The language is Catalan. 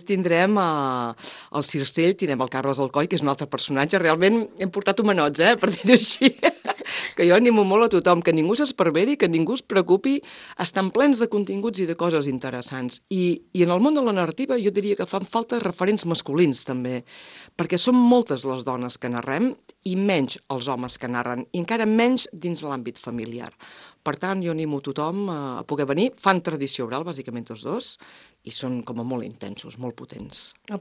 tindrem el Circell, tindrem el Carles Alcoi, que és un altre personatge. Realment hem portat homenots, per dir-ho així. Que jo animo molt a tothom, que ningú s'esparveri, que ningú es preocupi, estan plens de continguts i de coses interessants. I en el món de la narrativa jo diria que fan falta referents masculins també, perquè són moltes les dones que narrem i menys els homes que narren, i encara menys dins l'àmbit familiar. Per tant, jo animo tothom a poder venir. Fan tradició oral, bàsicament tots dos, i són com a molt intensos, molt potents.